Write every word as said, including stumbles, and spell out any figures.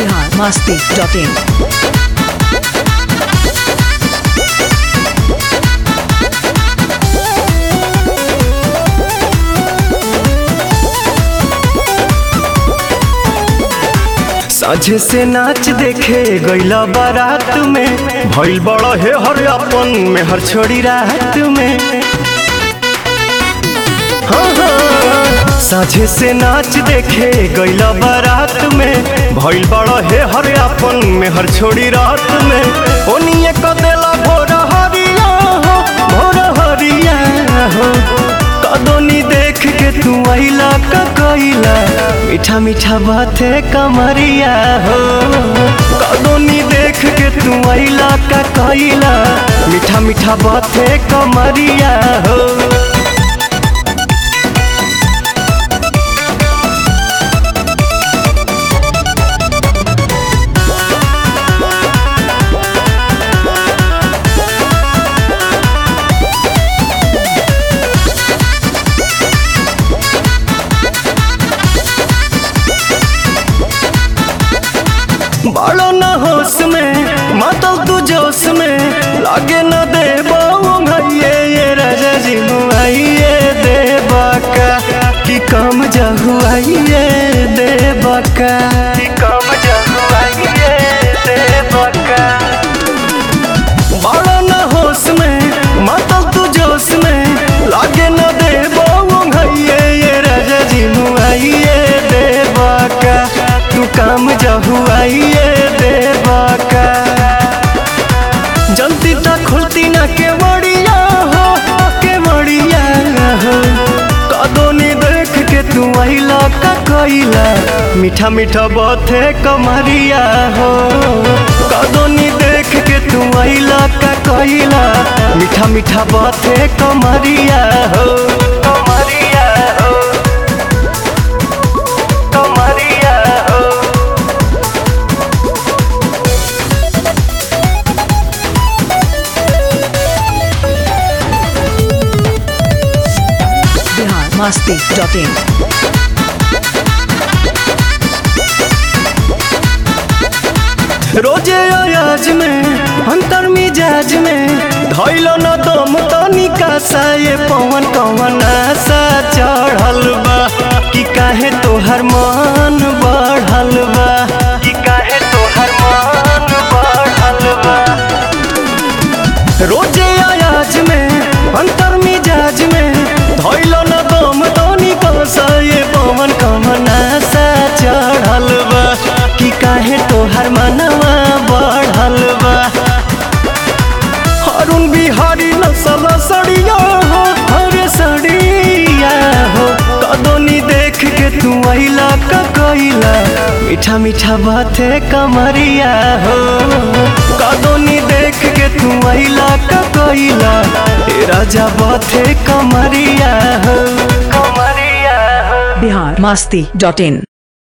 बिहार मस्ती डॉट इन। साझे से नाच देखे गईला बारात में भइल बड़ा है हर अपन में हर छोड़ी रात में। हाँ हाँ। साझे से नाच देखे गईला बारात में भइल बड़ा है हर अपन में हर छोड़ी रात में। ओनिए क देला भोर हरिया हो भोर हरिया हो कदोनी देख के तू आइला का कइला मीठा मीठा बात है कमरिया हो। कदोनी देख के तू आइला का कइला मीठा मीठा बात है कमरिया हो। बड़ो न होश में मातल तू जोश में लागे न दे भैये ये राजा जी मुआइए दे बाका कि कम जहुआइए दे बाका कि कम जहुआइए दे बाका। बड़ो न होश में मातल तू जोश में लागे न दे भैये ये राजा जी मुआइए दे बाका तू कम जहुआइए दे बाका। जल्दी तक खुलती ना के बड़िया हो के बड़िया हो कदोनी देख के तू आइला का कइला मीठा मीठा बात है कमरिया हो। कदोनी देख के तू आइला का कइला मीठा मीठा बात है कमरिया हो। कमरिया हो कमरिया हो। बिहार मस्ती डॉट इन। रोजे अयाज में अंतर मिजाज में धैलो न दम तनिका सा ये पवन कवन आशा चढ़ल बा कि काहे तोहर मन बढ़ल बा कि काहे तोहर मन बढ़ल बा। रोजे अयाज में अंतर मिजाज में धैलो न दम तनिका सा ये पवन कवन आशा चढ़ल बा कि काहे तोहर मनवा बढ़ल बा। अरुण बिहारी नसल सड़िया हो हरे सड़िया हो कदोनी देख के तू आइला का कइला मीठा मीठा बात है कमरिया हो। कदोनी देख के तू आइला का कइला ए राजा बात है कमरिया हो। कमरिया हो। बिहार मस्ती डॉट इन।